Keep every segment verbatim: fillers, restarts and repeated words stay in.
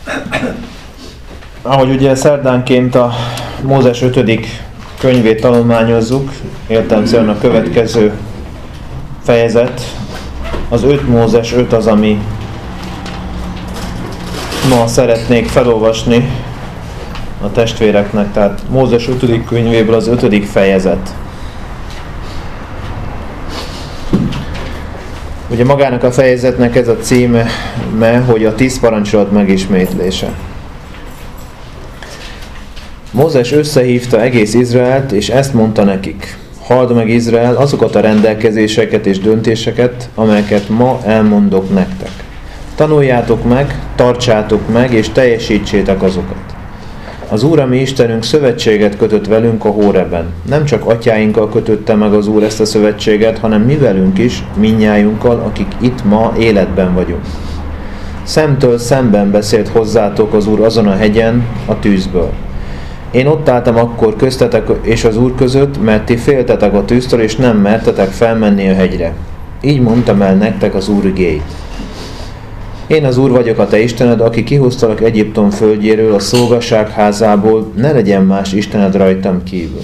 Ahogy ugye szerdánként a Mózes ötödik könyvét tanulmányozzuk, értelemszerűen a következő fejezet, az öt Mózes öt az, ami ma szeretnék felolvasni a testvéreknek, tehát Mózes ötödik könyvéből az ötödik fejezet. Ugye magának a fejezetnek ez a címe, hogy a tíz parancsolat megismétlése. Mózes összehívta egész Izraelt, és ezt mondta nekik: halld meg, Izrael, azokat a rendelkezéseket és döntéseket, amelyeket ma elmondok nektek. Tanuljátok meg, tartsátok meg, és teljesítsétek azokat. Az Úr, a mi Istenünk szövetséget kötött velünk a Hóreben. Nem csak atyáinkkal kötötte meg az Úr ezt a szövetséget, hanem mi velünk is, mindnyájunkkal, akik itt ma életben vagyunk. Szemtől szemben beszélt hozzátok az Úr azon a hegyen, a tűzből. Én ott álltam akkor köztetek és az Úr között, mert ti féltetek a tűztől, és nem mertetek felmenni a hegyre. Így mondtam el nektek az Úr igéit. Én az Úr vagyok, a te Istened, aki kihoztalak Egyiptom földjéről, a szolgasság házából, ne legyen más Istened rajtam kívül.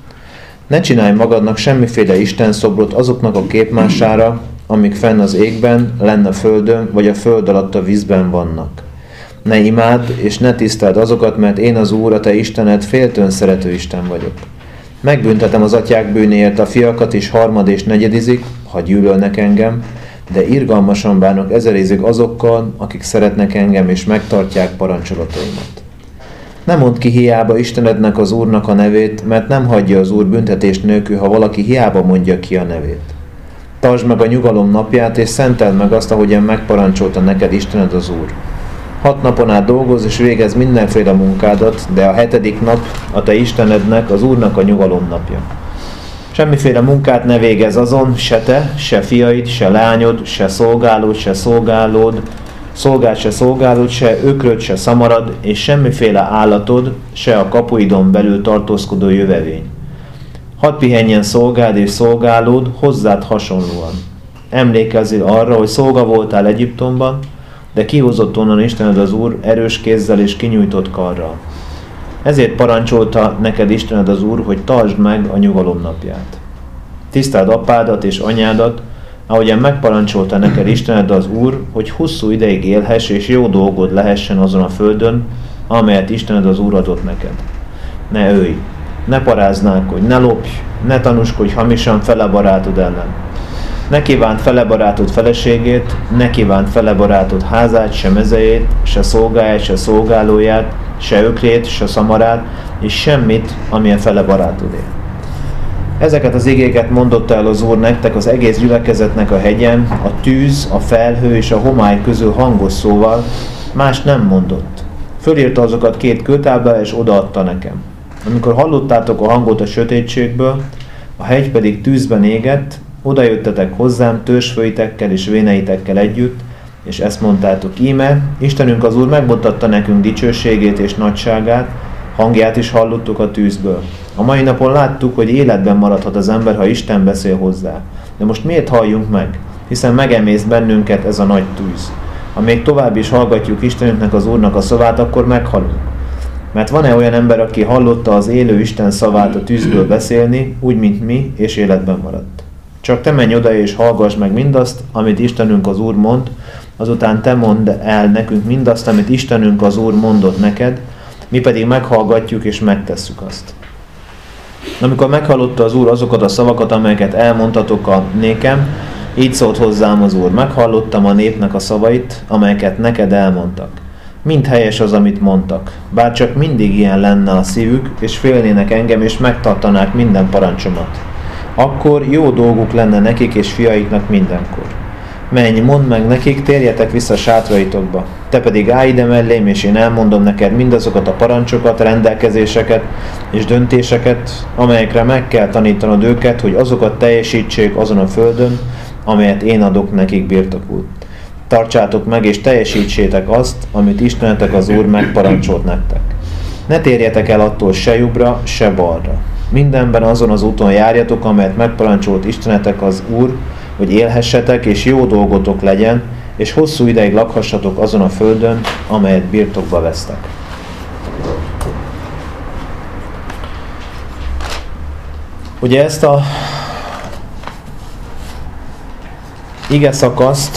Ne csinálj magadnak semmiféle istenszobrot azoknak a képmására, amik fenn az égben, lenn a földön, vagy a föld alatt a vízben vannak. Ne imádd, és ne tiszteld azokat, mert én az Úr, a te Istened, féltőn szerető Isten vagyok. Megbüntetem az atyák bűnéért a fiakat is harmad és negyedizik, ha gyűlölnek engem, de irgalmasan bánok ezerizig azokkal, akik szeretnek engem és megtartják parancsolataimat. Ne mondd ki hiába Istenednek, az Úrnak a nevét, mert nem hagyja az Úr büntetés nélkül, ha valaki hiába mondja ki a nevét. Tartsd meg a nyugalom napját, és szenteld meg azt, ahogyan megparancsolta neked Istened az Úr. Hat napon át dolgozz és végezz mindenféle munkádat, de a hetedik nap a te Istenednek, az Úrnak a nyugalom napja. Semmiféle munkát ne végezz azon, se te, se fiaid, se lányod, se szolgálód, se szolgálód, szolgád, se szolgálód, se ökröd, se szamarad, és semmiféle állatod, se a kapuidon belül tartózkodó jövevény. Hadd pihenjen szolgád és szolgálód hozzád hasonlóan. Emlékezzél arra, hogy szolga voltál Egyiptomban, de kihozott onnan Istened az Úr erős kézzel és kinyújtott karral. Ezért parancsolta neked Istened az Úr, hogy tartsd meg a nyugalom napját. Tiszteld apádat és anyádat, ahogyan megparancsolta neked Istened az Úr, hogy hosszú ideig élhess és jó dolgod lehessen azon a földön, amelyet Istened az Úr adott neked. Ne ölj, ne paráználkodj, ne lopj, ne tanúskodj hamisan fele barátod ellen. Ne kívánt fele barátod feleségét, ne kívánt fele barátod házát, se mezejét, se szolgáját, se szolgálóját, se ökrét, se szamarát, és semmit, ami a fele barátodé. Ezeket az igéket mondotta el az Úr nektek az egész gyülekezetnek a hegyen, a tűz, a felhő és a homály közül hangos szóval, más nem mondott. Fölírta azokat két kőtáblára, és odaadta nekem. Amikor hallottátok a hangot a sötétségből, a hegy pedig tűzben égett, oda jöttetek hozzám törzsfőitekkel és véneitekkel együtt, és ezt mondtátok: íme, Istenünk az Úr megmutatta nekünk dicsőségét és nagyságát, hangját is hallottuk a tűzből. A mai napon láttuk, hogy életben maradhat az ember, ha Isten beszél hozzá. De most miért halljunk meg? Hiszen megemészt bennünket ez a nagy tűz. Ha még tovább is hallgatjuk Istenünknek, az Úrnak a szavát, akkor meghalunk. Mert van-e olyan ember, aki hallotta az élő Isten szavát a tűzből beszélni, úgy, mint mi, és életben maradt? Csak te menj oda és hallgass meg mindazt, amit Istenünk az Úr mond, azután te mondd el nekünk mindazt, amit Istenünk az Úr mondott neked, mi pedig meghallgatjuk és megtesszük azt. Amikor meghallotta az Úr azokat a szavakat, amelyeket elmondtatok a nékem, így szólt hozzám az Úr: meghallottam a népnek a szavait, amelyeket neked elmondtak. Mind helyes az, amit mondtak, bár csak mindig ilyen lenne a szívük, és félnének engem, és megtartanák minden parancsomat. Akkor jó dolguk lenne nekik és fiaiknak mindenkor. Menj, mondd meg nekik, térjetek vissza sátraitokba. Te pedig állj ide mellém, és én elmondom neked mindazokat a parancsokat, rendelkezéseket és döntéseket, amelyekre meg kell tanítanod őket, hogy azokat teljesítsék azon a földön, amelyet én adok nekik birtokul. Tartsátok meg és teljesítsétek azt, amit Istenetek az Úr megparancsolt nektek. Ne térjetek el attól se jobbra, se balra. Mindenben azon az úton járjatok, amelyet megparancsolt Istenetek az Úr, hogy élhessetek, és jó dolgotok legyen, és hosszú ideig lakhassatok azon a földön, amelyet birtokba vesztek. Ugye ezt a ige szakaszt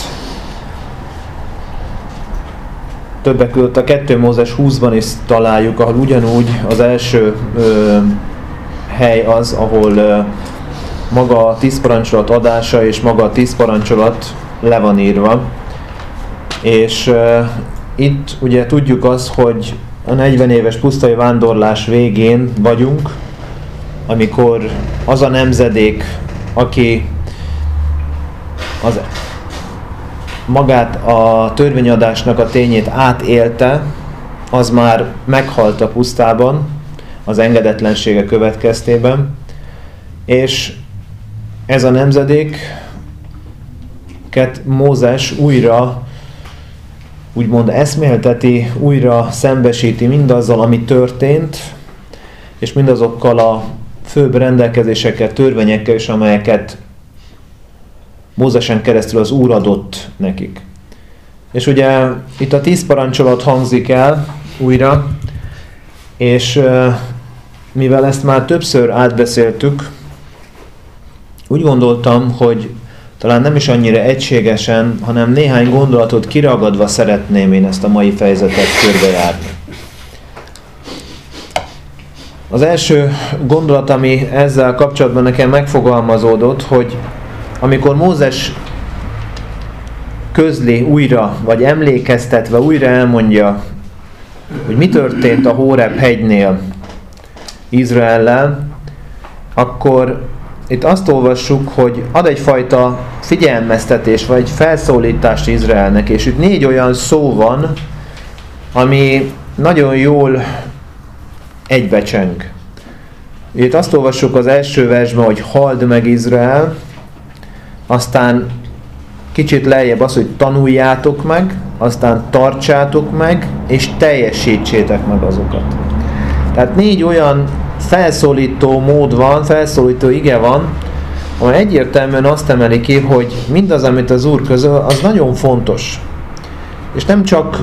többek között a kettő Mózes húszban is találjuk, ahol ugyanúgy az első ö, hely az, ahol ö, maga a tíz parancsolat adása és maga a tíz parancsolat le van írva. És ö, itt ugye tudjuk azt, hogy a negyven éves pusztai vándorlás végén vagyunk, amikor az a nemzedék, aki az magát a törvényadásnak a tényét átélte, az már meghalt a pusztában, az engedetlensége következtében, és ez a nemzedéket Mózes újra úgymond eszmélteti, újra szembesíti mindazzal, ami történt, és mindazokkal a főbb rendelkezésekkel, törvényekkel is, amelyeket Mózesen keresztül az Úr adott nekik. És ugye itt a tíz parancsolat hangzik el újra, és mivel ezt már többször átbeszéltük, úgy gondoltam, hogy talán nem is annyira egységesen, hanem néhány gondolatot kiragadva szeretném én ezt a mai fejezetet körbejárni. Az első gondolat, ami ezzel kapcsolatban nekem megfogalmazódott, hogy amikor Mózes közli újra, vagy emlékeztetve újra elmondja, hogy mi történt a Hóreb hegynél Izraellel, akkor itt azt olvassuk, hogy ad egyfajta figyelmeztetés, vagy felszólítást Izraelnek, és itt négy olyan szó van, ami nagyon jól egybecseng. Itt azt olvassuk az első versben, hogy halld meg Izrael, aztán kicsit lejjebb az, hogy tanuljátok meg, aztán tartsátok meg, és teljesítsétek meg azokat. Tehát négy olyan felszólító mód van, felszólító ige van, amely egyértelműen azt emeli ki, hogy mindaz, amit az Úr közöl, az nagyon fontos. És nem csak,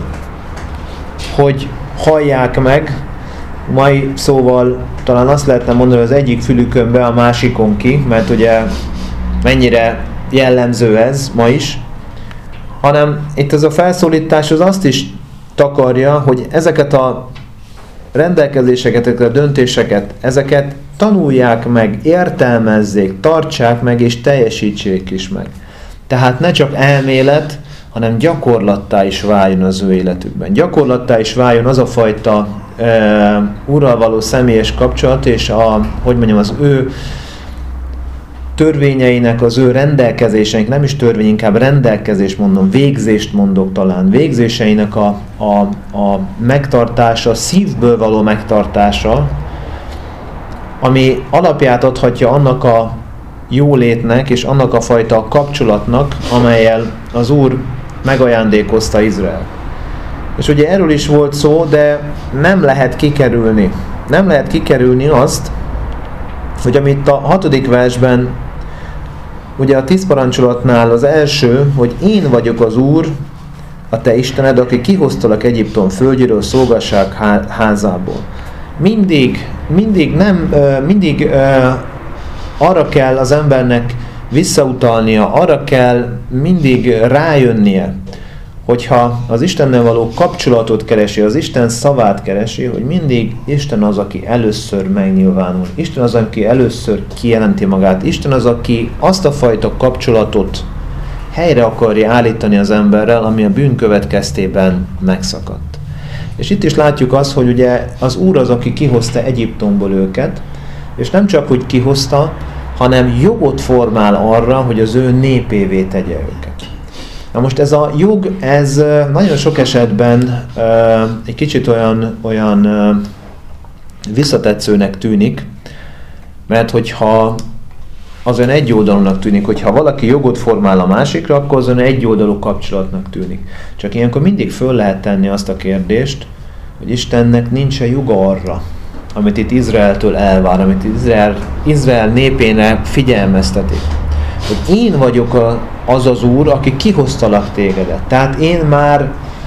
hogy hallják meg, mai szóval talán azt lehetne mondani, hogy az egyik fülükön be, a másikon ki, mert ugye mennyire jellemző ez ma is, hanem itt ez a felszólítás az azt is takarja, hogy ezeket a rendelkezéseket, ezeket a döntéseket, ezeket tanulják meg, értelmezzék, tartsák meg és teljesítsék is meg. Tehát ne csak elmélet, hanem gyakorlattá is váljon az ő életükben. Gyakorlattá is váljon az a fajta e, Úrral való személyes kapcsolat, és a, hogy mondjam, az ő törvényeinek, az ő rendelkezéseinek, nem is törvény, inkább rendelkezés mondom, végzést mondok talán, végzéseinek a, a, a megtartása, szívből való megtartása, ami alapját adhatja annak a jólétnek és annak a fajta kapcsolatnak, amellyel az Úr megajándékozta Izrael. És ugye erről is volt szó, de nem lehet kikerülni. Nem lehet kikerülni azt, hogy amit a hatodik versben, ugye a tíz parancsolatnál az első, hogy én vagyok az Úr, a te Istened, aki kihoztalak Egyiptom földjéről, szolgasság házából. Mindig, mindig nem, mindig arra kell az embernek visszautalnia, arra kell mindig rájönnie, hogyha az Istennel való kapcsolatot keresi, az Isten szavát keresi, hogy mindig Isten az, aki először megnyilvánul. Isten az, aki először kijelenti magát. Isten az, aki azt a fajta kapcsolatot helyre akarja állítani az emberrel, ami a bűn következtében megszakadt. És itt is látjuk azt, hogy ugye az Úr az, aki kihozta Egyiptomból őket, és nem csak, hogy kihozta, hanem jogot formál arra, hogy az ő népévé tegye őket. Na most ez a jog, ez nagyon sok esetben uh, egy kicsit olyan, olyan uh, visszatetszőnek tűnik, mert hogyha az olyan egyoldalúnak tűnik, hogyha valaki jogot formál a másikra, akkor az olyan egyoldalú kapcsolatnak tűnik. Csak ilyenkor mindig föl lehet tenni azt a kérdést, hogy Istennek nincs-e joga arra, amit itt Izraeltől elvár, amit Izrael, Izrael népének figyelmeztetik. hogy én vagyok a, az az Úr, aki kihoztalak tégedet. Tehát én már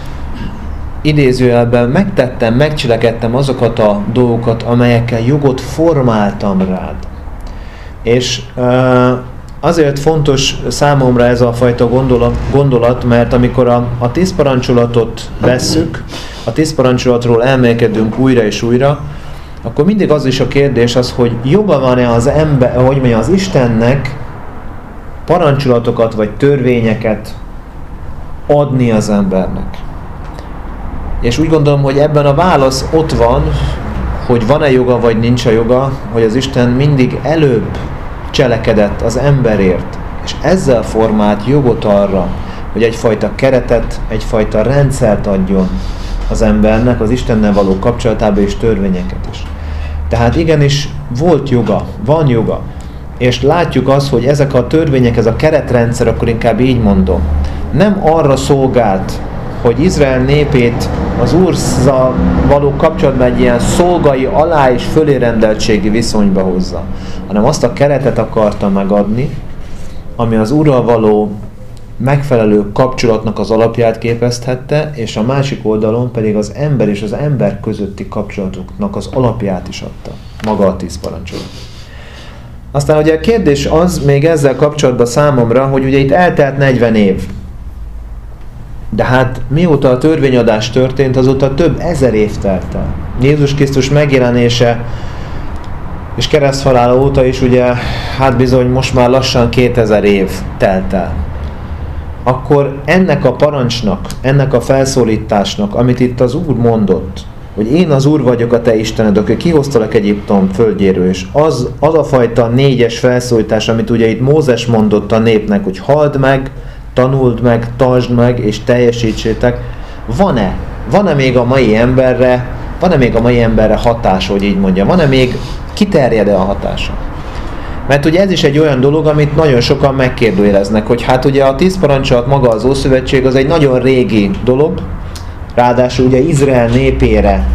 idézőjelben megtettem, megcselekedtem azokat a dolgokat, amelyekkel jogot formáltam rád. És uh, azért fontos számomra ez a fajta gondolat, gondolat mert amikor a, a tíz parancsolatot vesszük, a tíz parancsolatról elmélkedünk újra és újra, akkor mindig az is a kérdés az, hogy joga van-e az ember, hogy mondja, az Istennek parancsolatokat vagy törvényeket adni az embernek. És úgy gondolom, hogy ebben a válasz ott van, hogy van-e joga vagy nincs a joga, hogy az Isten mindig előbb cselekedett az emberért, és ezzel formált jogot arra, hogy egyfajta keretet, egyfajta rendszert adjon az embernek, az Istennel való kapcsolatába és törvényeket is. Tehát igenis volt joga, van joga, és látjuk azt, hogy ezek a törvények, ez a keretrendszer, akkor inkább így mondom, nem arra szolgált, hogy Izrael népét az Úrral való kapcsolatban egy ilyen szolgai alá és fölérendeltségi viszonyba hozza, hanem azt a keretet akarta megadni, ami az Úrral való megfelelő kapcsolatnak az alapját képezhette, és a másik oldalon pedig az ember és az ember közötti kapcsolatoknak az alapját is adta. Maga a tíz parancsolat. Aztán ugye a kérdés az még ezzel kapcsolatban számomra, hogy ugye itt eltelt negyven év. De hát mióta a törvényadás történt, azóta több ezer év telt el. Jézus Krisztus megjelenése és kereszthalála óta is ugye, hát bizony most már lassan kétezer év telt el. Akkor ennek a parancsnak, ennek a felszólításnak, amit itt az Úr mondott, hogy én az Úr vagyok a te Istened, aki kihoztalak Egyiptom földjéről, és az, az a fajta négyes felszólítás, amit ugye itt Mózes mondott a népnek, hogy halld meg, tanuld meg, tartsd meg, és teljesítsétek, van-e? Van-e még a mai emberre, van-e még a mai emberre hatás, hogy így mondja? Van-e még, kiterjed-e a hatása? Mert ugye ez is egy olyan dolog, amit nagyon sokan megkérdőjeleznek, hogy hát ugye a tíz parancsolat maga az Ószövetség az egy nagyon régi dolog, ráadásul ugye Izrael népére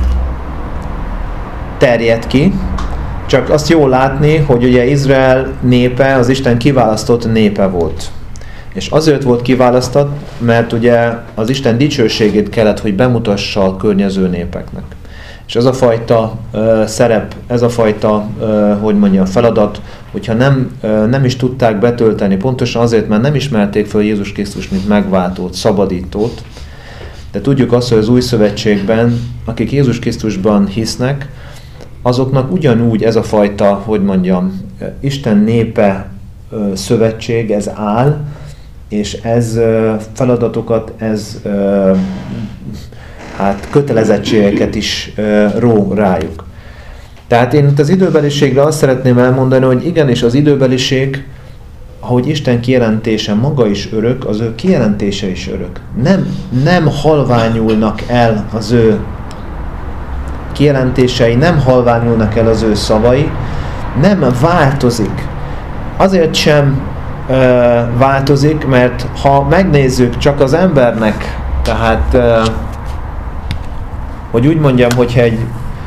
terjed ki, csak azt jól látni, hogy ugye Izrael népe az Isten kiválasztott népe volt. És azért volt kiválasztott, mert ugye az Isten dicsőségét kellett, hogy bemutassa a környező népeknek. És ez a fajta uh, szerep, ez a fajta, uh, hogy mondjam, feladat, hogyha nem, uh, nem is tudták betölteni, pontosan azért, mert nem ismerték fel Jézus Krisztus, mint megváltót, szabadítót, de tudjuk azt, hogy az Új Szövetségben, akik Jézus Krisztusban hisznek, azoknak ugyanúgy ez a fajta, hogy mondjam, Isten népe uh, szövetség, ez áll, és ez uh, feladatokat, ez uh, hát kötelezettségeket is uh, ró rájuk. Tehát én itt az időbeliségre azt szeretném elmondani, hogy igenis az időbeliség, ahogy Isten kijelentése maga is örök, az ő kijelentése is örök. Nem, nem halványulnak el az ő kijelentései, nem halványulnak el az ő szavai, nem változik. Azért sem uh, változik, mert ha megnézzük csak az embernek, tehát uh, hogy úgy mondjam, hogyha egy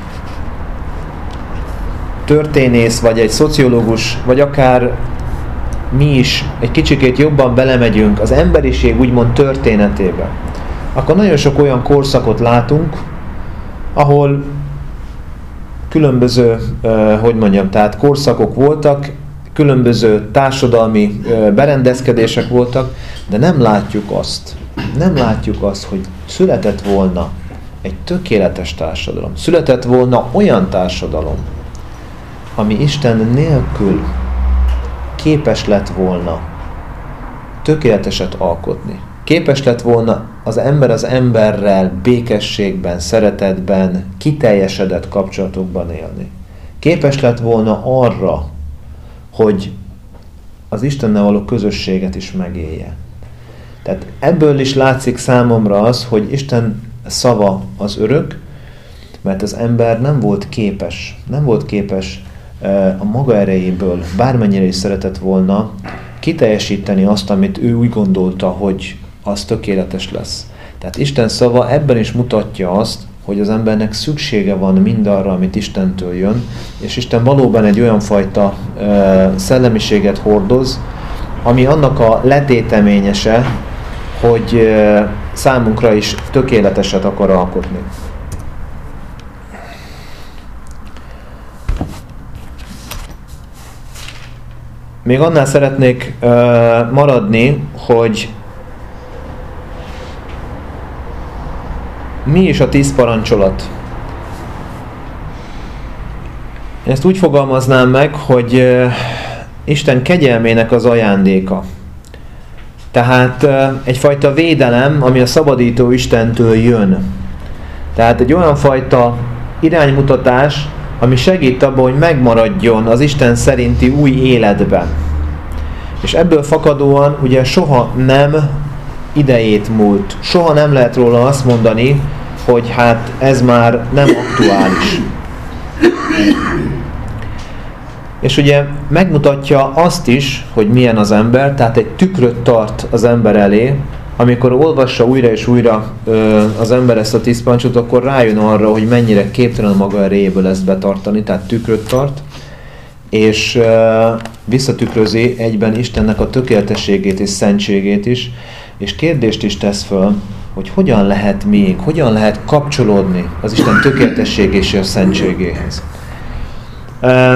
történész, vagy egy szociológus, vagy akár mi is egy kicsikét jobban belemegyünk az emberiség úgymond történetébe, akkor nagyon sok olyan korszakot látunk, ahol különböző, uh, hogy mondjam, tehát korszakok voltak, különböző társadalmi uh, berendezkedések voltak, de nem látjuk azt, nem látjuk azt, hogy született volna egy tökéletes társadalom. Született volna olyan társadalom, ami Isten nélkül képes lett volna tökéleteset alkotni. Képes lett volna az ember az emberrel békességben, szeretetben, kiteljesedett kapcsolatokban élni. Képes lett volna arra, hogy az Istennel való közösséget is megélje. Tehát ebből is látszik számomra az, hogy Isten szava az örök, mert az ember nem volt képes, nem volt képes a maga erejéből, bármennyire is szeretett volna, kiteljesíteni azt, amit ő úgy gondolta, hogy az tökéletes lesz. Tehát Isten szava ebben is mutatja azt, hogy az embernek szüksége van mindarra, amit Istentől jön, és Isten valóban egy olyan fajta uh, szellemiséget hordoz, ami annak a letéteményese, hogy számunkra is tökéleteset akar alkotni. Még annál szeretnék uh, maradni, hogy mi is a tíz parancsolat. Ezt úgy fogalmaznám meg, hogy uh, Isten kegyelmének az ajándéka. Tehát uh, egyfajta védelem, ami a szabadító Istentől jön. Tehát egy olyan fajta iránymutatás, ami segít abban, hogy megmaradjon az Isten szerinti új életben. És ebből fakadóan ugye soha nem idejét múlt. Soha nem lehet róla azt mondani, hogy hát ez már nem aktuális. És ugye megmutatja azt is, hogy milyen az ember, tehát egy tükröt tart az ember elé. Amikor olvassa újra és újra ö, az ember ezt a tíz parancsot, akkor rájön arra, hogy mennyire képtelen maga erejéből ezt betartani, tehát tükröt tart, és ö, visszatükrözi egyben Istennek a tökéletességét és szentségét is, és kérdést is tesz föl, hogy hogyan lehet még, hogyan lehet kapcsolódni az Isten tökéletesség és a szentségéhez. Ö,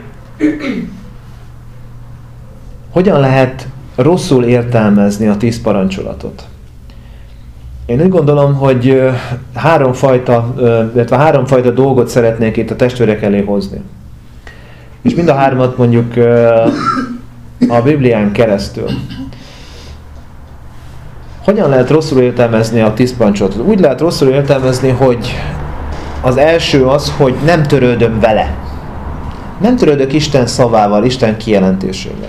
hogyan lehet rosszul értelmezni a tíz parancsolatot? Én úgy gondolom, hogy háromfajta, illetve háromfajta dolgot szeretnék itt a testvérek elé hozni. És mind a hármat mondjuk a Biblián keresztül. Hogyan lehet rosszul értelmezni a tíz parancsolatot? Úgy lehet rosszul értelmezni, hogy az első az, hogy nem törődöm vele. Nem törődök Isten szavával, Isten kijelentésével.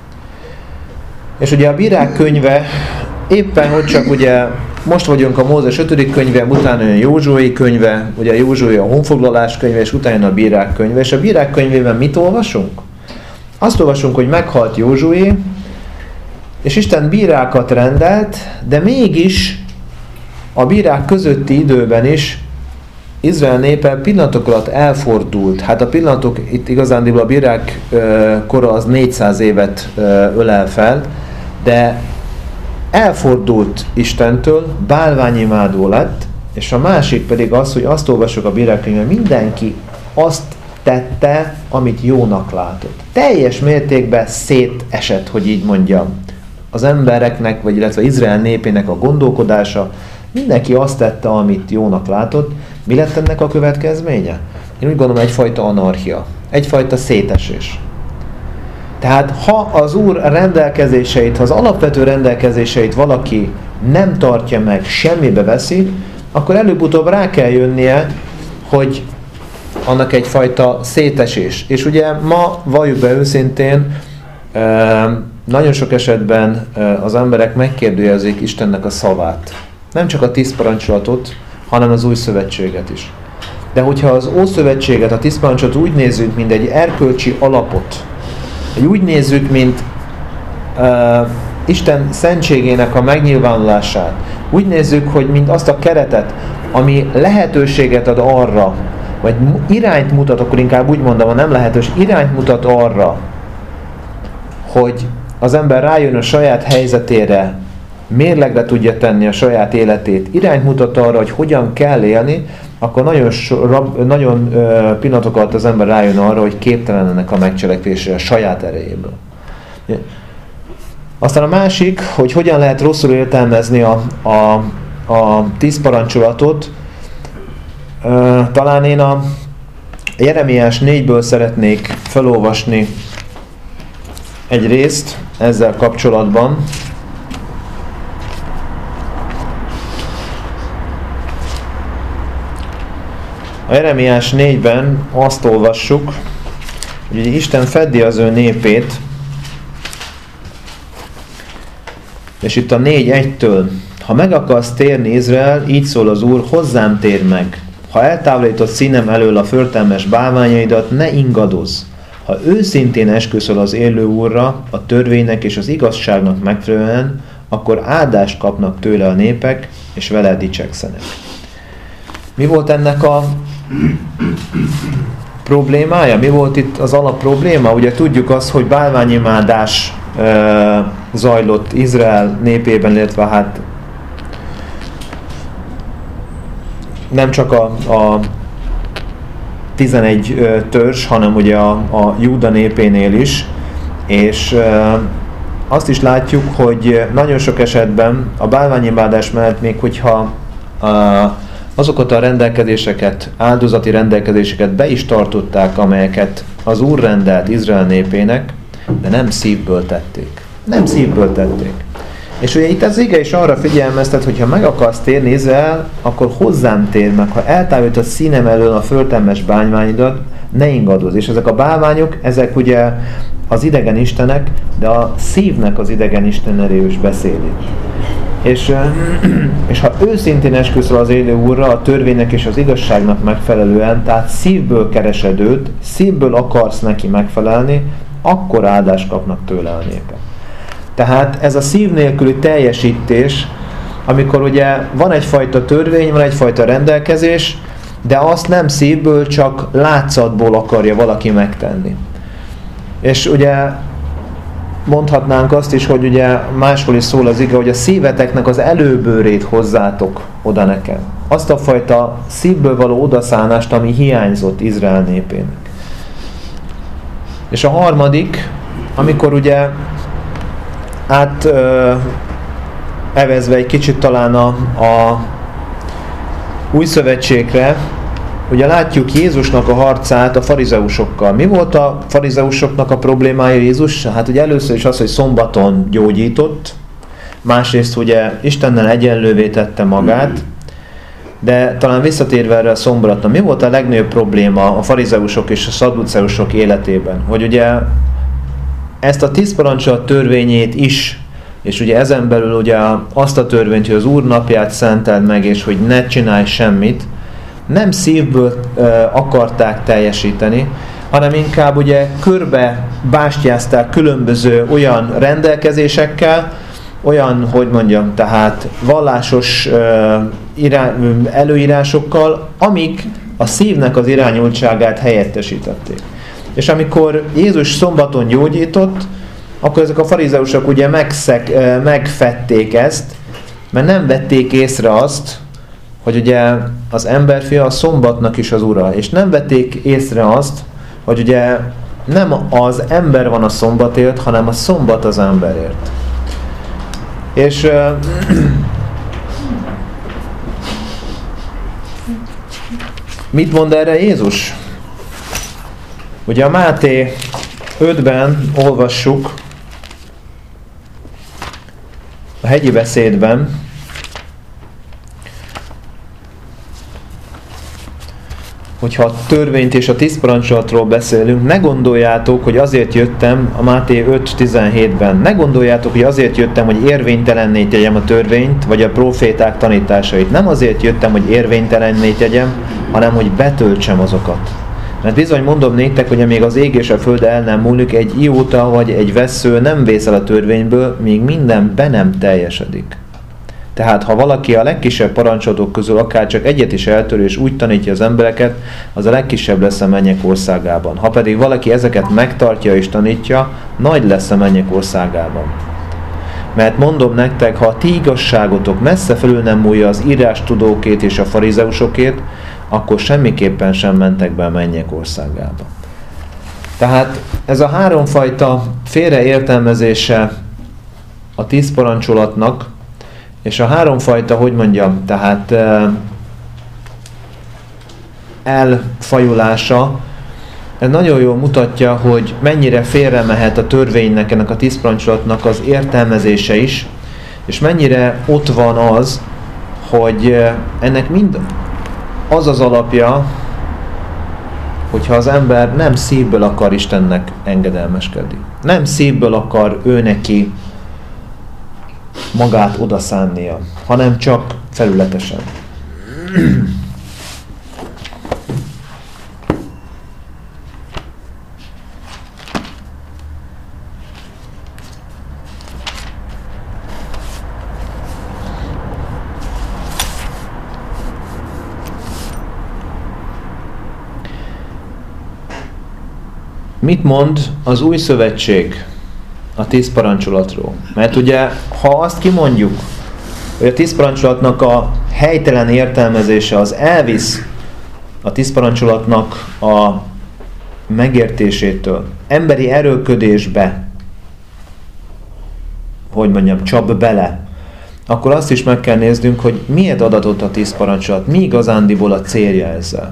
És ugye a Bírák könyve éppen, hogy csak ugye most vagyunk a Mózes ötödik könyve, utána a Józsué könyve, ugye a Józsué a honfoglalás könyve, és utána a Bírák könyve. És a Bírák könyvében mit olvasunk? Azt olvasunk, hogy meghalt Józsué, és Isten bírákat rendelt, de mégis a bírák közötti időben is Izrael népe pillanatok alatt elfordult. Hát a pillanatok, itt igazándiból a bírák kora az négyszáz évet ölel fel, de elfordult Istentől, bálványimádó lett, és a másik pedig az, hogy azt olvasok a Bírák könyvben, mindenki azt tette, amit jónak látott. Teljes mértékben szétesett, hogy így mondjam, az embereknek, vagy illetve Izrael népének a gondolkodása, mindenki azt tette, amit jónak látott. Mi lett ennek a következménye? Én úgy gondolom, egyfajta anarchia, egyfajta szétesés. Tehát ha az Úr rendelkezéseit, ha az alapvető rendelkezéseit valaki nem tartja meg, semmibe veszi, akkor előbb-utóbb rá kell jönnie, hogy annak egyfajta szétesés. És ugye ma, valljuk be őszintén, nagyon sok esetben az emberek megkérdőjelezik Istennek a szavát. Nem csak a tíz parancsolatot, hanem az új szövetséget is. De hogyha az Ószövetséget, a tíz parancsot úgy nézzük, mint egy erkölcsi alapot, úgy nézzük, mint uh, Isten szentségének a megnyilvánulását, úgy nézzük, hogy mint azt a keretet, ami lehetőséget ad arra, vagy irányt mutat, akkor inkább úgy mondom, nem lehetős, irányt mutat arra, hogy az ember rájön a saját helyzetére, mérlegre tudja tenni a saját életét, irányt mutat arra, hogy hogyan kell élni, akkor nagyon, rab, nagyon uh, pillanatok alatt az ember rájön arra, hogy képtelen ennek a megcselekvésére a saját erejéből. Aztán a másik, hogy hogyan lehet rosszul értelmezni a, a, a tíz parancsolatot. Uh, talán én a Jeremiás négyből szeretnék felolvasni egy részt ezzel kapcsolatban. A Jeremiás négyben azt olvassuk, hogy Isten feddi az ő népét, és itt a négy egytől, ha meg akarsz térni Izrael, így szól az Úr, hozzám tér meg. Ha eltávolítod színem elől a förtelmes bálványaidat, ne ingadozz. Ha őszintén esküszöl az élő Úrra, a törvénynek és az igazságnak megfelelően, akkor áldást kapnak tőle a népek, és vele dicsekszenek. Mi volt ennek a problémája? Mi volt itt az alap probléma? Ugye tudjuk azt, hogy bálványimádás zajlott Izrael népében, illetve hát nem csak a, a tizenegy törzs, hanem ugye a, a Júda népénél is, és azt is látjuk, hogy nagyon sok esetben a bálványimádás mellett, még hogyha azokat a rendelkezéseket, áldozati rendelkezéseket be is tartották, amelyeket az Úr rendelt Izrael népének, de nem szívből tették. Nem szívből tették. És ugye itt az ige is arra figyelmeztet, hogy ha meg akarsz térni Izrael, akkor hozzám tér meg. Ha eltávolít a színem elől a földtermes bálványodat, ne ingadozz. És ezek a bálványok, ezek ugye az idegen istenek, de a szívnek az idegen istenéről is beszélik. És, és ha őszintén esküszöl az élő Úrra, a törvénynek és az igazságnak megfelelően, tehát szívből keresed őt, szívből akarsz neki megfelelni, akkor áldást kapnak tőle a népek. Tehát ez a szív nélküli teljesítés, amikor ugye van egyfajta törvény, van egyfajta rendelkezés, de azt nem szívből, csak látszatból akarja valaki megtenni. És ugye mondhatnánk azt is, hogy ugye máshol is szól az ige, hogy a szíveteknek az előbőrét hozzátok oda nekem. Azt a fajta szívből való odaszánást, ami hiányzott Izrael népének. És a harmadik, amikor ugye át ö, evezve egy kicsit talán a, a új szövetségre, ugye látjuk Jézusnak a harcát a farizeusokkal. Mi volt a farizeusoknak a problémája Jézus? Hát ugye először is az, hogy szombaton gyógyított, másrészt ugye Istennel egyenlővé tette magát, de talán visszatérve erre a szombatra, mi volt a legnagyobb probléma a farizeusok és a szadduceusok életében? Hogy ugye ezt a tíz parancsolat törvényét is, és ugye ezen belül ugye azt a törvényt, hogy az Úr napját szenteld meg, és hogy ne csinálj semmit, nem szívből ö, akarták teljesíteni, hanem inkább ugye körbe bástyázták különböző olyan rendelkezésekkel, olyan, hogy mondjam, tehát vallásos ö, irá, előírásokkal, amik a szívnek az irányultságát helyettesítették. És amikor Jézus szombaton gyógyított, akkor ezek a farizeusok ugye megszek, megfették ezt, mert nem vették észre azt, hogy ugye az emberfia a szombatnak is az ura, és nem vették észre azt, hogy ugye nem az ember van a szombatért, hanem a szombat az emberért. És uh, mit mond erre Jézus? Ugye a Máté ötben olvassuk, a hegyi beszédben, hogyha a törvényt és a tíz parancsolatról beszélünk, ne gondoljátok, hogy azért jöttem, a Máté öt tizenhétben, ne gondoljátok, hogy azért jöttem, hogy érvénytelenné tegyem a törvényt, vagy a próféták tanításait. Nem azért jöttem, hogy érvénytelenné tegyem, hanem hogy betöltsem azokat. Mert bizony mondom néktek, hogy amíg az ég és a föld el nem múlik, egy ióta vagy egy vessző nem vész el a törvényből, míg minden be nem teljesedik. Tehát ha valaki a legkisebb parancsolatok közül akár csak egyet is eltörő és úgy tanítja az embereket, az a legkisebb lesz a mennyek országában. Ha pedig valaki ezeket megtartja és tanítja, nagy lesz a mennyek országában. Mert mondom nektek, ha a ti igazságotok messze felül nem múlja az írástudókét és a farizeusokét, akkor semmiképpen sem mentek be a mennyek országába. Tehát ez a háromfajta félreértelmezése a tíz parancsolatnak, és a háromfajta, hogy mondjam, tehát elfajulása, ez nagyon jól mutatja, hogy mennyire félre mehet a törvénynek, ennek a tíz parancsolatnak az értelmezése is, és mennyire ott van az, hogy ennek mind az az alapja, hogyha az ember nem szívből akar Istennek engedelmeskedni. Nem szívből akar ő neki magát odaszánnia, hanem csak felületesen. Mit mond az új szövetség a tíz parancsolatról. Mert ugye, ha azt kimondjuk, hogy a tíz parancsolatnak a helytelen értelmezése az elvisz a tíz parancsolatnak a megértésétől, emberi erőködésbe, hogy mondjam, csap bele, akkor azt is meg kell néznünk, hogy miért adatott a tíz parancsolat, mi igazándiból a célja ezzel.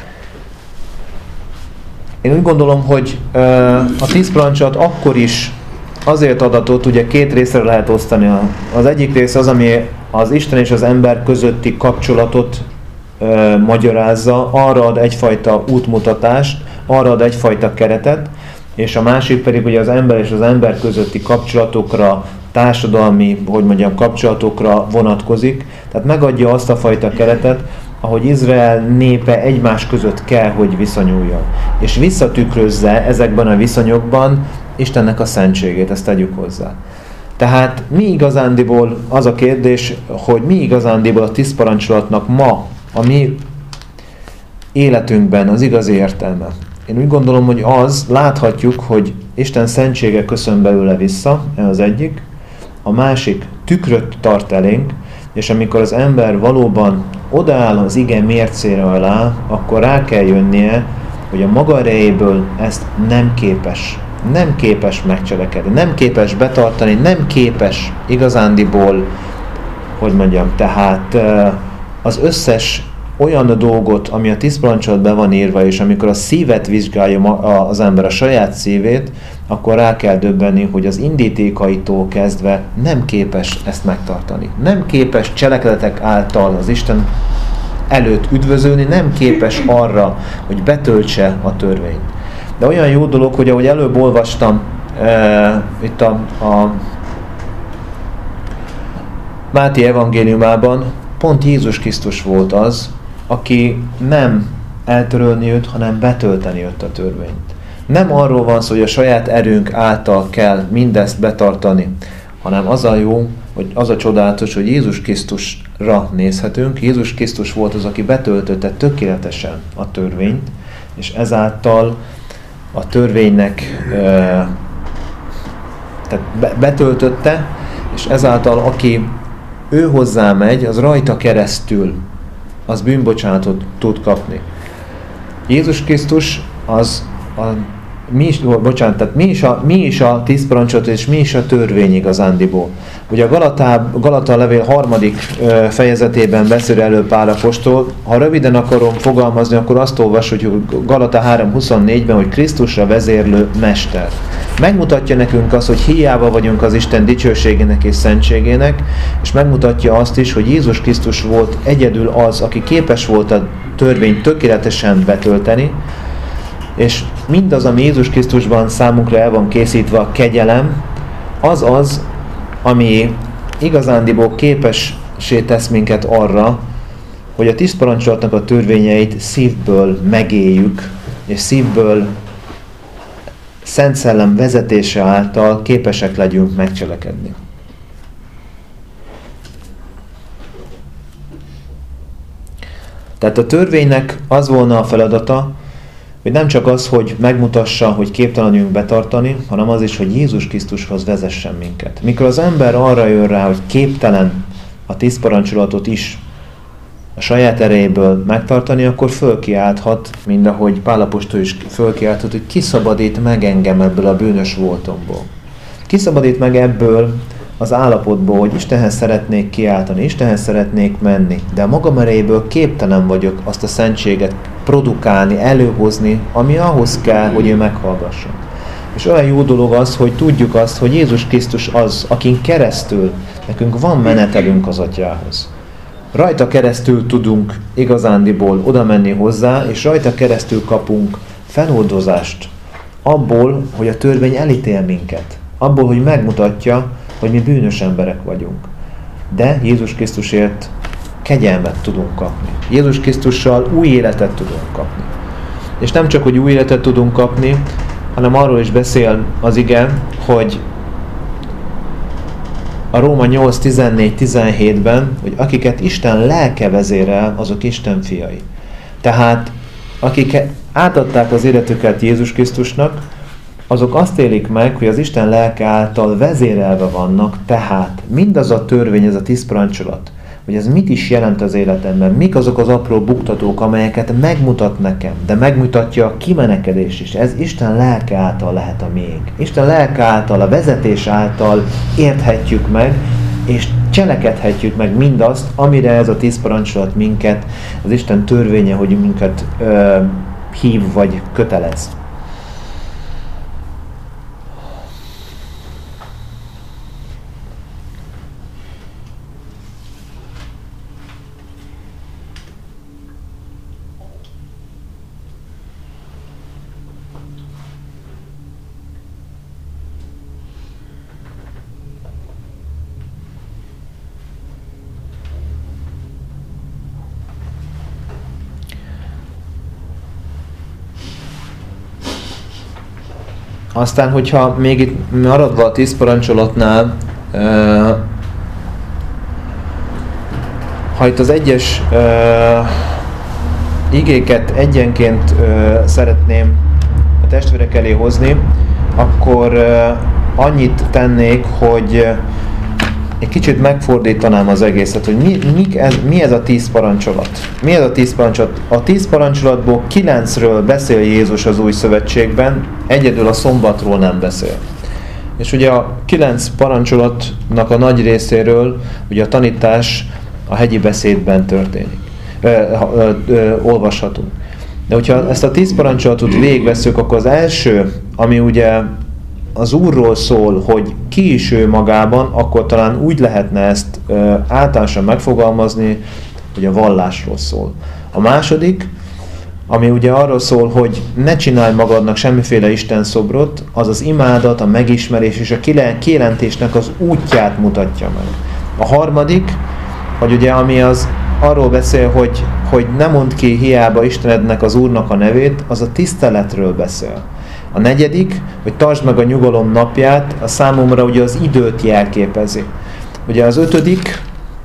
Én úgy gondolom, hogy a tíz parancsolat akkor is azért adatott, ugye két részre lehet osztani. Az egyik rész az, ami az Isten és az ember közötti kapcsolatot e, magyarázza, arra ad egyfajta útmutatást, arra ad egyfajta keretet, és a másik pedig ugye az ember és az ember közötti kapcsolatokra, társadalmi, hogy mondjam, kapcsolatokra vonatkozik. Tehát megadja azt a fajta keretet, ahogy Izrael népe egymás között kell, hogy viszonyuljon. És visszatükrözze ezekben a viszonyokban Istennek a szentségét, ezt tegyük hozzá. Tehát mi igazándiból az a kérdés, hogy mi igazándiból a tíz parancsolatnak ma, a mi életünkben az igazi értelme. Én úgy gondolom, hogy az, láthatjuk, hogy Isten szentsége köszön belőle vissza, ez az egyik. A másik tükröt tart elénk, és amikor az ember valóban odaáll az ige mércére alá, akkor rá kell jönnie, hogy a maga erejéből ezt nem képes. Nem képes megcselekedni, nem képes betartani, nem képes igazándiból, hogy mondjam, tehát az összes olyan dolgot, ami a tíz parancsolatban van írva, és amikor a szívet vizsgálja az ember, a saját szívét, akkor rá kell döbbenni, hogy az indítékaitól kezdve nem képes ezt megtartani. Nem képes cselekedetek által az Isten előtt üdvözölni, nem képes arra, hogy betöltse a törvényt. De olyan jó dolog, hogy ahogy előbb olvastam e, itt a, a Máté evangéliumában, pont Jézus Krisztus volt az, aki nem eltörölni jött, hanem betölteni jött a törvényt. Nem arról van szó, hogy a saját erőnk által kell mindezt betartani, hanem az a jó, hogy az a csodálatos, hogy Jézus Krisztusra nézhetünk. Jézus Krisztus volt az, aki betöltötte tökéletesen a törvényt, és ezáltal a törvénynek e, tehát betöltötte, és ezáltal aki ő hozzá megy, az rajta keresztül az bűnbocsánatot tud kapni. Jézus Krisztus az a, mi is, bocsánat, tehát mi is a, mi is a tíz parancsolat, és mi is a törvény igazándiból. Ugye a Galatá, Galata levél harmadik ö, fejezetében beszél elő Pál apostol. Ha röviden akarom fogalmazni, akkor azt olvasod, hogy Galata három huszonnégyben, hogy Krisztusra vezérlő mester. Megmutatja nekünk azt, hogy hiába vagyunk az Isten dicsőségének és szentségének, és megmutatja azt is, hogy Jézus Krisztus volt egyedül az, aki képes volt a törvényt tökéletesen betölteni, és mindaz, ami Jézus Krisztusban számunkra el van készítve, a kegyelem, az az, ami igazándiból képessé tesz minket arra, hogy a tíz parancsolatnak a törvényeit szívből megéljük, és szívből Szent Szellem vezetése által képesek legyünk megcselekedni. Tehát a törvénynek az volna a feladata, hogy nem csak az, hogy megmutassa, hogy képtelenünk betartani, hanem az is, hogy Jézus Krisztushoz vezessen minket. Mikor az ember arra jön rá, hogy képtelen a tíz parancsolatot is a saját erejéből megtartani, akkor fölkiálthat, mind ahogy Pál apostol is fölkiálthat, hogy kiszabadít meg engem ebből a bűnös voltomból. Kiszabadít meg ebből az állapotból, hogy Istenhez szeretnék kiáltani, Istenhez szeretnék menni, de a magam erejéből képtelen vagyok azt a szentséget produkálni, előhozni, ami ahhoz kell, hogy ő meghallgasson. És olyan jó dolog az, hogy tudjuk azt, hogy Jézus Krisztus az, akin keresztül nekünk van menetelünk az Atyához. Rajta keresztül tudunk igazándiból oda menni hozzá, és rajta keresztül kapunk feloldozást abból, hogy a törvény elítél minket. Abból, hogy megmutatja, hogy mi bűnös emberek vagyunk. De Jézus Krisztusért kegyelmet tudunk kapni. Jézus Krisztussal új életet tudunk kapni. És nem csak, hogy új életet tudunk kapni, hanem arról is beszél az ige, hogy a Róma nyolc tizennégy tizenhétben, hogy akiket Isten lelke vezérel, azok Isten fiai. Tehát akik átadták az életüket Jézus Krisztusnak, azok azt élik meg, hogy az Isten lelke által vezérelve vannak, tehát mindaz a törvény, ez a tíz parancsolat, hogy ez mit is jelent az életemben, mik azok az apró buktatók, amelyeket megmutat nekem, de megmutatja a kimenekedést is. Ez Isten lelke által lehet a miénk. Isten lelke által, a vezetés által érthetjük meg, és cselekedhetjük meg mindazt, amire ez a tíz parancsolat minket, az Isten törvénye, hogy minket ö, hív vagy kötelez. Aztán, hogyha még itt maradva a tíz parancsolatnál, ha itt az egyes igéket egyenként szeretném a testvérek elé hozni, akkor annyit tennék, hogy egy kicsit megfordítanám az egészet, hogy mi, mi, ez, mi ez a tíz parancsolat. Mi ez a tíz parancsolat? A tíz parancsolatból kilencről beszél Jézus az Új Szövetségben, egyedül a szombatról nem beszél. És ugye a kilenc parancsolatnak a nagy részéről ugye a tanítás a hegyi beszédben történik. Ö, ö, ö, olvashatunk. De hogyha ezt a tíz parancsolatot végigvesszük, akkor az első, ami ugye az Úrról szól, hogy ki is ő magában, akkor talán úgy lehetne ezt ö, általánosan megfogalmazni, hogy a vallásról szól. A második, ami ugye arról szól, hogy ne csinálj magadnak semmiféle istenszobrot, az az imádat, a megismerés és a kijelentésnek az útját mutatja meg. A harmadik, hogy ugye ami az arról beszél, hogy, hogy ne mondd ki hiába Istenednek, az Úrnak a nevét, az a tiszteletről beszél. A negyedik, hogy tartsd meg a nyugalom napját, a számomra ugye az időt jelképezi. Ugye az ötödik,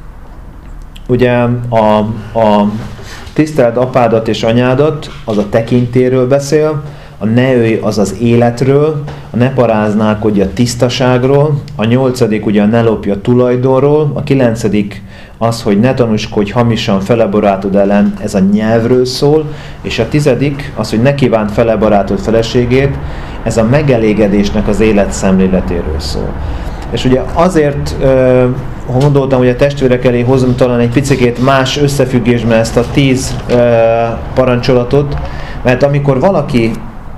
ugye a, a tiszteld apádat és anyádat, az a tekintéről beszél, a ne ölj az az életről, a ne paráználkodj a tisztaságról, a nyolcadik ugye a ne lopj a tulajdonról, a kilencedik az, hogy ne tanúskodj hamisan fele barátod ellen, ez a nyelvről szól, és a tizedik az, hogy ne kívánt fele barátod feleségét, ez a megelégedésnek az életszemléletéről szól. És ugye azért uh, gondoltam, hogy a testvérek elé hozom talán egy picikét más összefüggésben ezt a tíz uh, parancsolatot, mert amikor valaki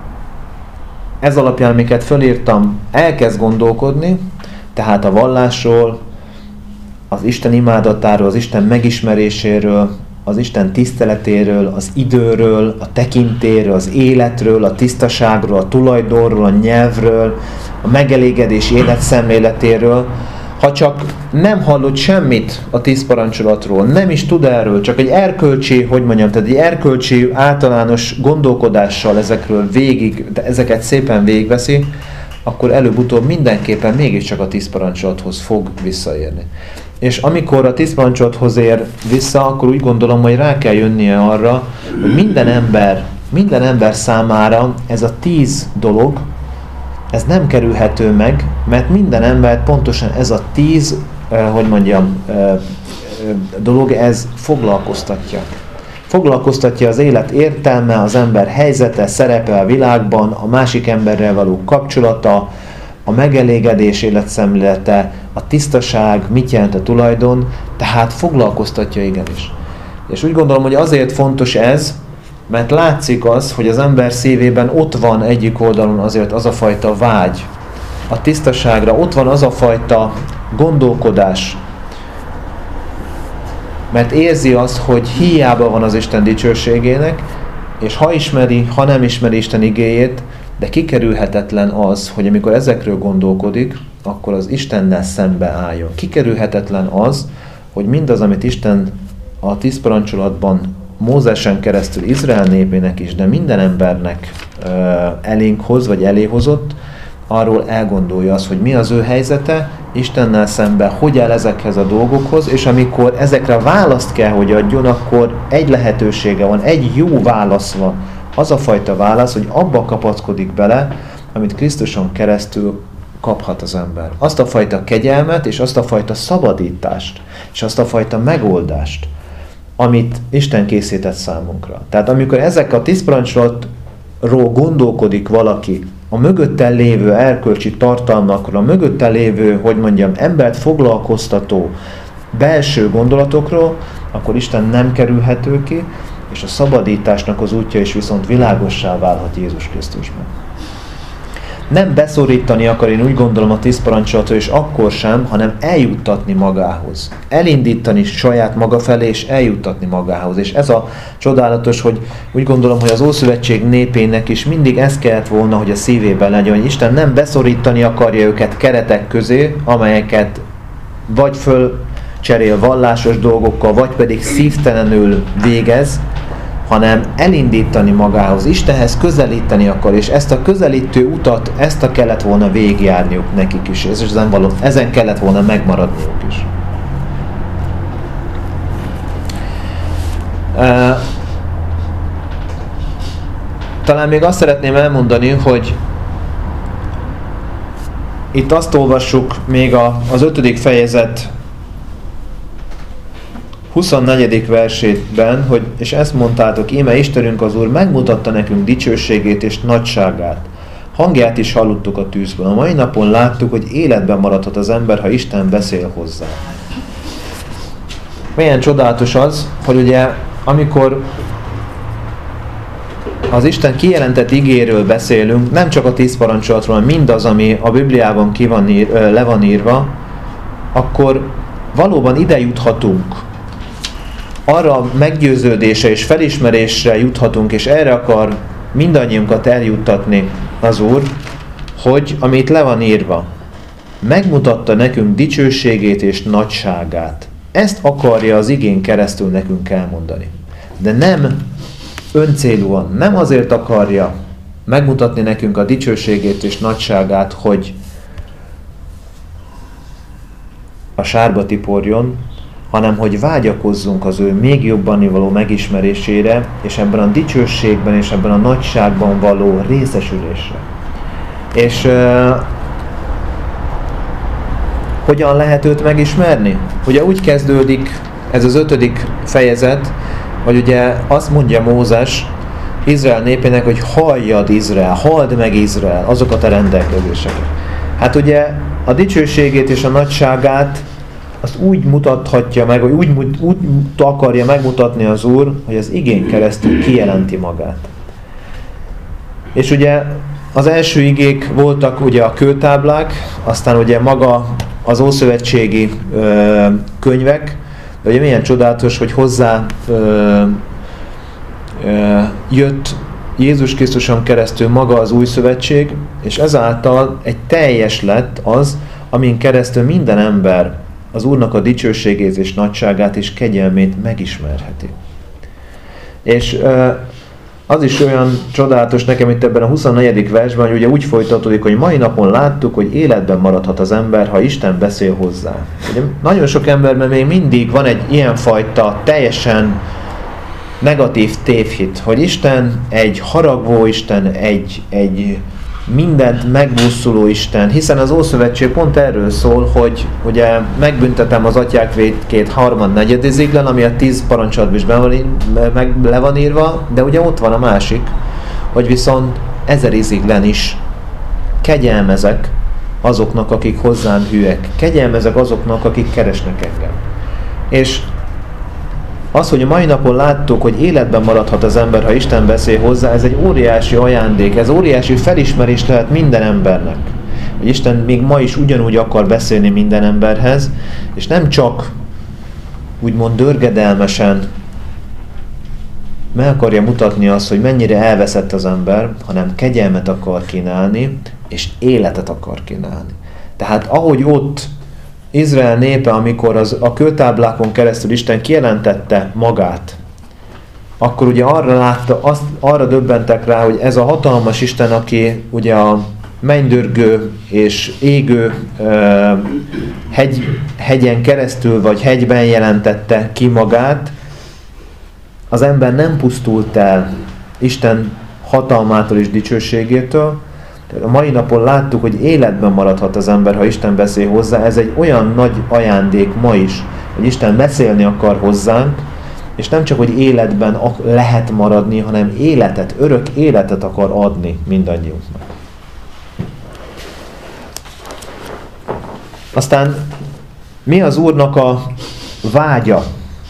ez alapján, amiket fölírtam, elkezd gondolkodni, tehát a vallásról, az Isten imádatáról, az Isten megismeréséről, az Isten tiszteletéről, az időről, a tekintéről, az életről, a tisztaságról, a tulajdonról, a nyelvről, a megelégedés életszemléletéről, ha csak nem hallott semmit a tíz parancsolatról, nem is tud erről, csak egy erkölcsi, hogy mondjam, tehát egy erkölcsi általános gondolkodással ezekről végig, de ezeket szépen végigveszi, akkor előbb-utóbb mindenképpen mégiscsak a tíz parancsolathoz fog visszaérni. És amikor a tíz parancsolathoz ér vissza, akkor úgy gondolom, hogy rá kell jönnie arra, hogy minden ember, minden ember számára ez a tíz dolog, ez nem kerülhető meg, mert minden ember pontosan ez a tíz, eh, hogy mondjam, eh, eh, dolog, ez foglalkoztatja. Foglalkoztatja az élet értelme, az ember helyzete, szerepe a világban, a másik emberrel való kapcsolata, a megelégedés életszemlélete, a tisztaság, mit jelent a tulajdon, tehát foglalkoztatja igenis. És úgy gondolom, hogy azért fontos ez, mert látszik az, hogy az ember szívében ott van egyik oldalon azért az a fajta vágy a tisztaságra, ott van az a fajta gondolkodás, mert érzi azt, hogy hiába van az Isten dicsőségének, és ha ismeri, ha nem ismeri Isten igéjét, de kikerülhetetlen az, hogy amikor ezekről gondolkodik, akkor az Istennel szembe álljon. Kikerülhetetlen az, hogy mindaz, amit Isten a tíz parancsolatban Mózesen keresztül Izrael népének is, de minden embernek uh, elénk hoz, vagy eléhozott, arról elgondolja azt, hogy mi az ő helyzete Istennel szemben, hogy áll ezekhez a dolgokhoz, és amikor ezekre választ kell, hogy adjon, akkor egy lehetősége van, egy jó válasz van. Az a fajta válasz, hogy abba kapaszkodik bele, amit Krisztuson keresztül kaphat az ember. Azt a fajta kegyelmet, és azt a fajta szabadítást, és azt a fajta megoldást, amit Isten készített számunkra. Tehát amikor ezek a tíz parancslatról gondolkodik valaki, a mögötten lévő erkölcsi tartalmakról, a mögötten lévő, hogy mondjam, embert foglalkoztató belső gondolatokról, akkor Isten nem kerülhető ki, és a szabadításnak az útja is viszont világossá válhat Jézus Krisztusban. Nem beszorítani akar, én úgy gondolom, a tíz parancsolatot, és akkor sem, hanem eljuttatni magához. Elindítani saját maga felé, és eljuttatni magához. És ez a csodálatos, hogy úgy gondolom, hogy az Ószövetség népének is mindig ez kellett volna, hogy a szívében legyen, hogy Isten nem beszorítani akarja őket keretek közé, amelyeket vagy fölcserél vallásos dolgokkal, vagy pedig szívtelenül végez, hanem elindítani magához, Istenhez közelíteni akar, és ezt a közelítő utat, ezt a kellett volna végigjárniuk nekik is, és ezen, való, ezen kellett volna megmaradniuk is. Uh, talán még azt szeretném elmondani, hogy itt azt olvassuk még a, az ötödik fejezet huszonnegyedik versében, hogy, és ezt mondtátok, íme Istenünk az Úr megmutatta nekünk dicsőségét és nagyságát. Hangját is hallottuk a tűzben. A mai napon láttuk, hogy életben maradhat az ember, ha Isten beszél hozzá. Milyen csodálatos az, hogy ugye amikor az Isten kijelentett igéről beszélünk, nem csak a tíz parancsolatról, hanem mindaz, ami a Bibliában ki van ír, le van írva, akkor valóban ide juthatunk. Arra meggyőződésre és felismerésre juthatunk, és erre akar mindannyiunkat eljuttatni az Úr, hogy amit le van írva, megmutatta nekünk dicsőségét és nagyságát. Ezt akarja az igén keresztül nekünk elmondani. De nem öncélúan, nem azért akarja megmutatni nekünk a dicsőségét és nagyságát, hogy a sárba tiporjon, hanem hogy vágyakozzunk az ő még jobban való megismerésére, és ebben a dicsőségben és ebben a nagyságban való részesülésre. És uh, hogyan lehet őt megismerni? Ugye úgy kezdődik ez az ötödik fejezet, hogy ugye azt mondja Mózes Izrael népének, hogy halljad Izrael, halld meg Izrael, azokat a rendelkezéseket. Hát ugye a dicsőségét és a nagyságát azt úgy mutathatja meg, vagy úgy, úgy akarja megmutatni az Úr, hogy az igén keresztül kijelenti magát. És ugye az első igék voltak ugye a kőtáblák, aztán ugye maga az ószövetségi ö, könyvek, de ugye milyen csodálatos, hogy hozzá ö, ö, jött Jézus Krisztuson keresztül maga az új szövetség, és ezáltal egy teljes lett az, amin keresztül minden ember az Úrnak a dicsőségét és nagyságát és kegyelmét megismerheti. És az is olyan csodálatos nekem itt ebben a huszonnegyedik versben, hogy ugye úgy folytatódik, hogy mai napon láttuk, hogy életben maradhat az ember, ha Isten beszél hozzá. Ugye nagyon sok emberben még mindig van egy ilyenfajta teljesen negatív tévhit, hogy Isten egy haragvó Isten, egy, egy mindent megbuszuló Isten, hiszen az Ószövetség pont erről szól, hogy ugye megbüntetem az atyák vétkét harmad negyediziglen, ami a tíz parancsolatban is be van, meg le van írva, de ugye ott van a másik, hogy viszont ezer iziglen is kegyelmezek azoknak, akik hozzám hűek. Kegyelmezek azoknak, akik keresnek engem. És az, hogy a mai napon láttuk, hogy életben maradhat az ember, ha Isten beszél hozzá, ez egy óriási ajándék, ez óriási felismerés lehet minden embernek. Hogy Isten még ma is ugyanúgy akar beszélni minden emberhez, és nem csak úgymond dörgedelmesen meg akarja mutatni azt, hogy mennyire elveszett az ember, hanem kegyelmet akar kínálni, és életet akar kínálni. Tehát ahogy ott Izrael népe, amikor az, a kőtáblákon keresztül Isten kijelentette magát, akkor ugye arra látta, azt, arra döbbentek rá, hogy ez a hatalmas Isten, aki ugye a mennydörgő és égő uh, hegy, hegyen keresztül, vagy hegyben jelentette ki magát, az ember nem pusztult el Isten hatalmától és dicsőségétől, A mai napon láttuk, hogy életben maradhat az ember, ha Isten beszél hozzá. Ez egy olyan nagy ajándék ma is, hogy Isten beszélni akar hozzánk, és nem csak, hogy életben lehet maradni, hanem életet, örök életet akar adni mindannyiunknak. Aztán mi az Úrnak a vágya,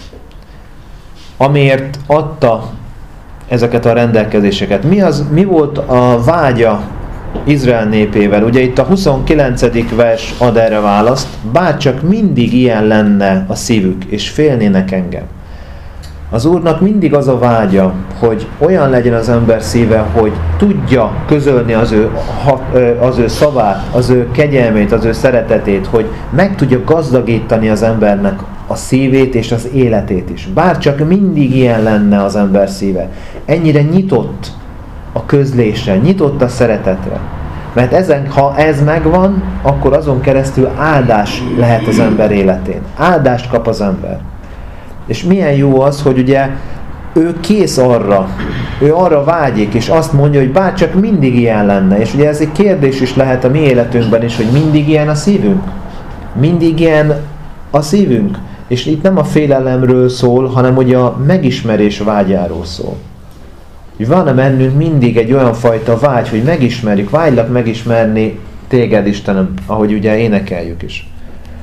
amiért adta ezeket a rendelkezéseket? Mi, az, mi volt a vágya Izrael népével? Ugye itt a huszonkilencedik vers ad erre választ, bárcsak mindig ilyen lenne a szívük, és félnének engem. Az Úrnak mindig az a vágya, hogy olyan legyen az ember szíve, hogy tudja közölni az ő, az ő szavát, az ő kegyelmét, az ő szeretetét, hogy meg tudja gazdagítani az embernek a szívét és az életét is. Bárcsak mindig ilyen lenne az ember szíve. Ennyire nyitott a közlésre, nyitott a szeretetre. Mert ezen, ha ez megvan, akkor azon keresztül áldás lehet az ember életén. Áldást kap az ember. És milyen jó az, hogy ugye ő kész arra, ő arra vágyik, és azt mondja, hogy bárcsak mindig ilyen lenne. És ugye ez egy kérdés is lehet a mi életünkben is, hogy mindig ilyen a szívünk. Mindig ilyen a szívünk. És itt nem a félelemről szól, hanem ugye a megismerés vágyáról szól. Hogy van-e bennünk mindig egy olyan fajta vágy, hogy megismerjük, vágylak megismerni téged, Istenem, ahogy ugye énekeljük is.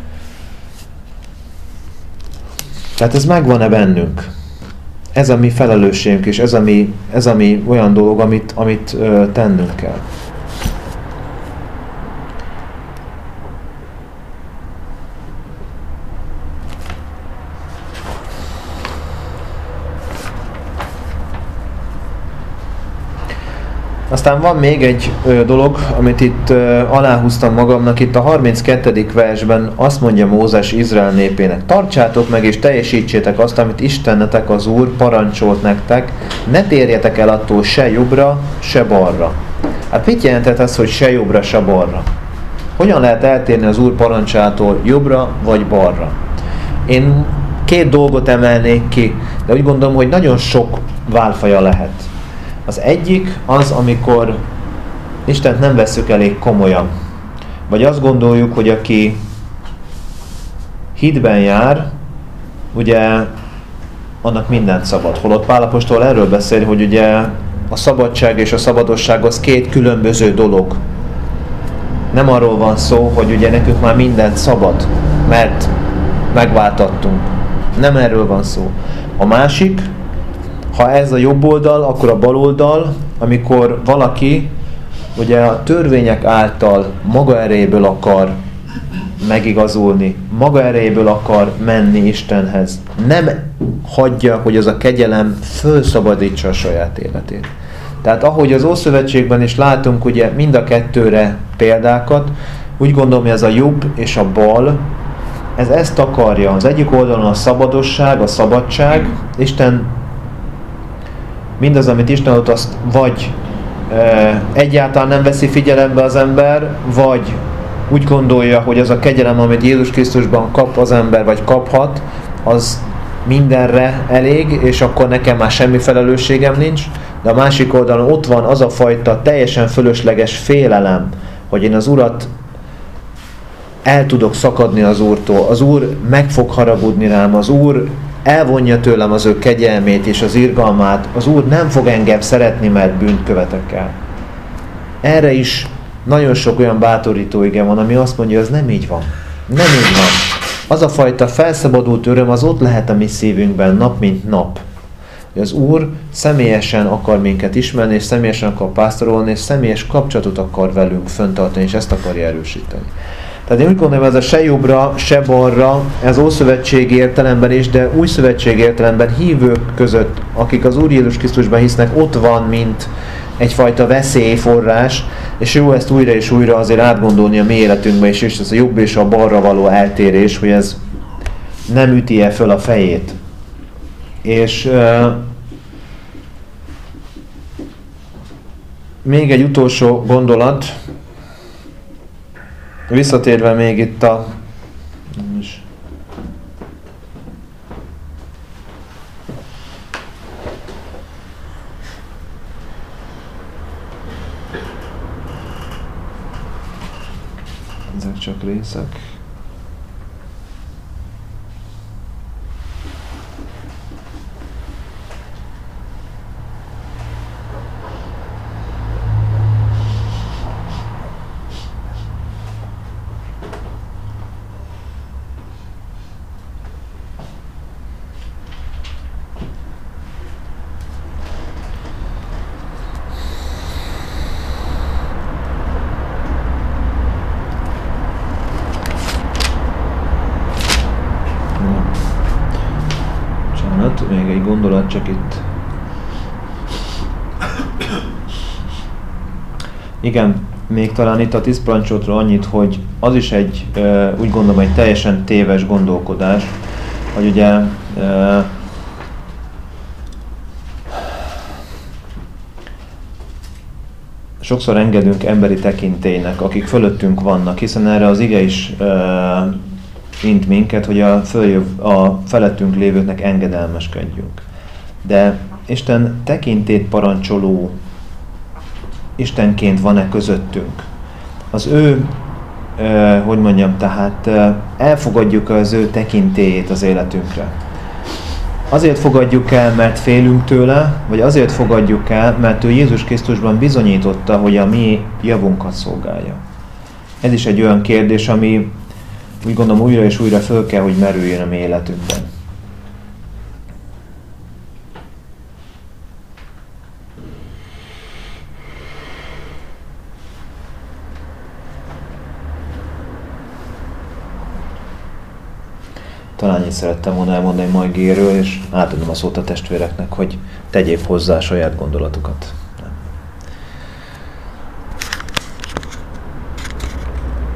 Tehát ez megvan-e bennünk? Ez a mi felelősségünk, és ez a mi, ez a mi olyan dolog, amit, amit ö, tennünk kell. Aztán van még egy ö, dolog, amit itt ö, aláhúztam magamnak, itt a harminckettedik versben azt mondja Mózes Izrael népének: tartsátok meg és teljesítsétek azt, amit Istenetek az Úr parancsolt nektek, ne térjetek el attól se jobbra, se balra. Hát mit jelentett ez, hogy se jobbra, se balra? Hogyan lehet eltérni az Úr parancsától jobbra vagy balra? Én két dolgot emelnék ki, de úgy gondolom, hogy nagyon sok válfaja lehet. Az egyik az, amikor Istent nem vesszük elég komolyan. Vagy azt gondoljuk, hogy aki hitben jár, ugye annak mindent szabad. Holott Pál apostol erről beszél, hogy ugye a szabadság és a szabadosság az két különböző dolog. Nem arról van szó, hogy ugye nekünk már mindent szabad, mert megváltattunk. Nem erről van szó. A másik, ha ez a jobb oldal, akkor a bal oldal, amikor valaki ugye a törvények által maga erejéből akar megigazulni, maga erejéből akar menni Istenhez. Nem hagyja, hogy az a kegyelem fölszabadítsa a saját életét. Tehát ahogy az Ószövetségben is látunk ugye mind a kettőre példákat, úgy gondolom, hogy ez a jobb és a bal, ez ezt akarja. Az egyik oldalon a szabadosság, a szabadság, Isten mindaz, amit Isten adott, azt vagy e, egyáltalán nem veszi figyelembe az ember, vagy úgy gondolja, hogy az a kegyelem, amit Jézus Krisztusban kap az ember, vagy kaphat, az mindenre elég, és akkor nekem már semmi felelősségem nincs. De a másik oldalon ott van az a fajta teljesen fölösleges félelem, hogy én az Urat el tudok szakadni az Úrtól, az Úr meg fog haragudni rám, az Úr elvonja tőlem az ő kegyelmét és az irgalmát, az Úr nem fog engem szeretni, mert bűnt követek el. Erre is nagyon sok olyan bátorító ige van, ami azt mondja, hogy ez nem így van. Nem így van. Az a fajta felszabadult öröm, az ott lehet a mi szívünkben nap mint nap. Az Úr személyesen akar minket ismerni, és személyesen akar pásztorolni, és személyes kapcsolatot akar velünk fenntartani, és ezt akarja erősíteni. Tehát én úgy gondolom, ez a se jobbra, se balra, ez ószövetségi értelemben is, de új szövetségi értelemben hívők között, akik az Úr Jézus Krisztusban hisznek, ott van, mint egyfajta veszélyforrás, és jó ezt újra és újra azért átgondolni a mi életünkben is, és ez a jobb és a balra való eltérés, hogy ez nem üti-e föl a fejét. És uh, még egy utolsó gondolat, visszatérve még itt a Ezek csak részek. Még egy gondolat csak itt. Igen, még talán itt a tíz parancsotról annyit, hogy az is egy, úgy gondolom, egy teljesen téves gondolkodás, hogy ugye sokszor engedünk emberi tekintélynek, akik fölöttünk vannak, hiszen erre az ige is int minket, hogy a, följöv, a felettünk lévőknek engedelmeskedjünk. De Isten tekintét parancsoló Istenként van-e közöttünk? Az ő, eh, hogy mondjam, tehát eh, elfogadjuk az ő tekintélyét az életünkre. Azért fogadjuk el, mert félünk tőle, vagy azért fogadjuk el, mert ő Jézus Krisztusban bizonyította, hogy a mi javunkat szolgálja. Ez is egy olyan kérdés, ami úgy gondolom újra és újra föl kell, hogy merüljön a mi életünkben. Talán így szerettem volna elmondani ma igéről, és átadom a szót a testvéreknek, hogy tegyék hozzá a saját gondolatukat.